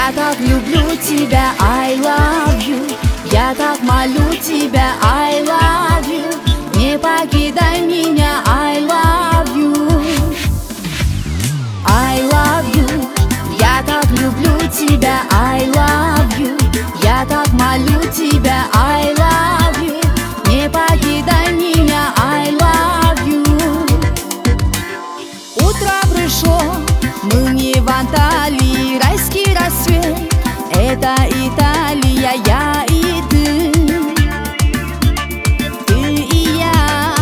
Я так люблю тебя, I love you. Я так молю тебя, I love you. Не покидай меня, I love you. I love you. Я так люблю тебя, I love you. Я так молю тебя, I love you. Не покидай меня, I love you. Утро пришло, мы не в Анталии, райский рассвет. Это Италия, я и ты, ты и я.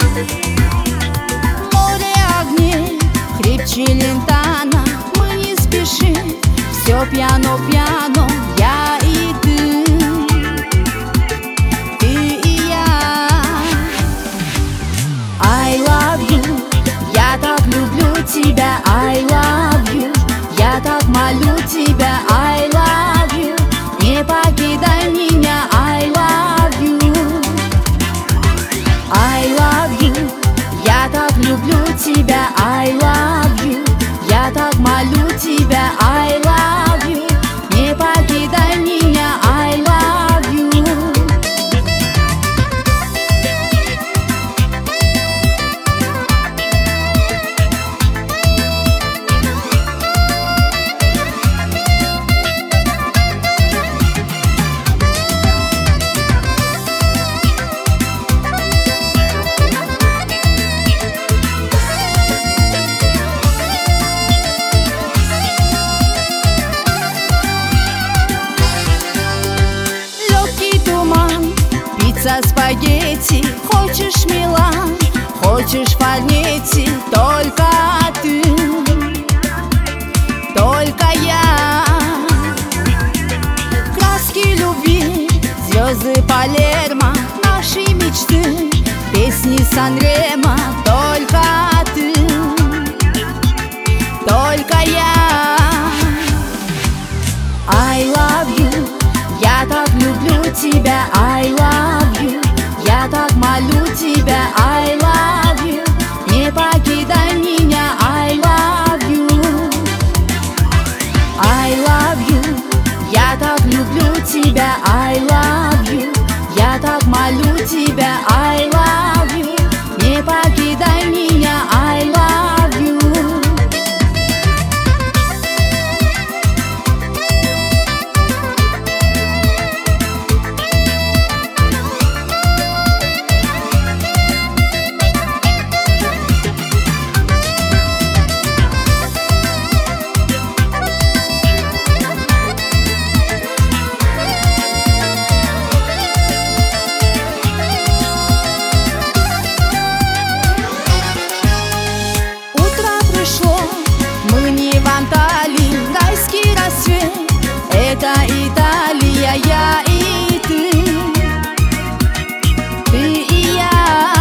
Море огней, хрип Челентано, мы не спешим, все пьяно-пьяно, я и ты, ты и я. I love you, я так люблю тебя, I love you. Я так молю тебя, I love you. Не покидай меня, I love you. I love you. Я так люблю тебя, I love you. Я так молю тебя, I love you. Не покидай меня, I love you. Спагетти, хочешь Милан, хочешь Форнетти, только ты, только я. Краски любви, звезды Палермо, наши мечты, песни Сан-Ремо, только ты, только я. I love you. Я так люблю тебя, I love you. Я так молю тебя, I love you. Не покидай меня, I love you. I love you. Я так люблю тебя, I love you. Я так молю тебя, I love you. Не покидай меня, I love you. Райский рассвет, это Италия, я и ты, ты и я.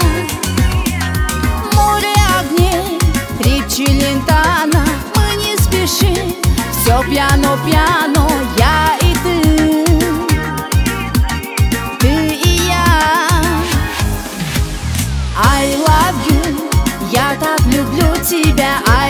Море огней, хрип Челентано, мы не спешим, все пьяно-пьяно, я и ты, ты и я. I love you, я так люблю тебя.